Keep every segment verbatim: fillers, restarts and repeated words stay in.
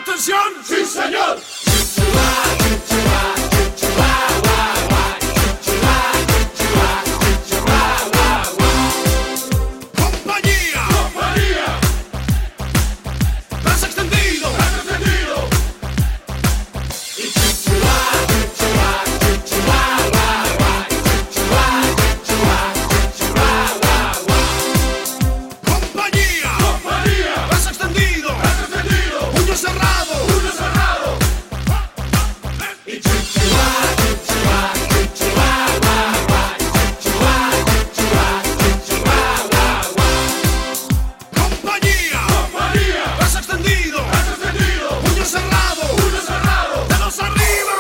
¡Atención! ¡Sí, señor! ¡Compañía! ¡Compañía! ¡Brazo extendido! ¡Brazo extendido! ¡Compañía! ¡Compañía! ¡Brazo extendido! ¡Brazo extendido! ¡Puño cerrado! ¡Puño cerrado! ¡Compañía! ¡Compañía! ¡Brazo extendido! ¡Brazo extendido! ¡Puño cerrado! ¡Puño cerrado! ¡Dedos arriba!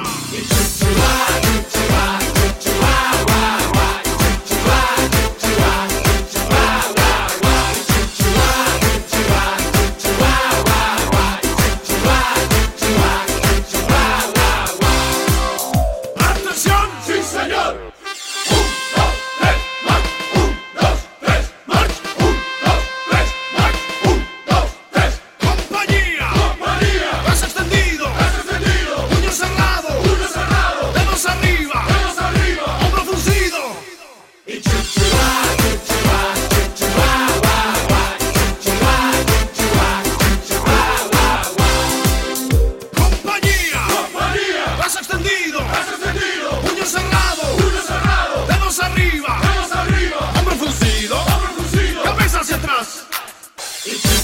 ¡Atención! ¡Sí, señor! ¡Un, dos, tres, march! ¡Un, dos, tres, march! ¡Un, dos, tres, march! ¡Un, dos, tres! ¡Compañía! ¡Compañía! ¡Brazo extendido! ¡Brazo extendido! ¡Puño cerrado! ¡Puño cerrado! ¡Dedos arriba! ¡Dedos arriba! ¡Hombro fruncido! ¡Compañía! ¡Compañía! ¡Brazo extendido! ¡Brazo extendido! ¡Puño cerrado! ¡Puño cerrado! ¡Dedos arriba! ¡Dedos arriba! ¡Hombro fruncido! ¡Hombro fruncido! ¡Cabeza hacia atrás!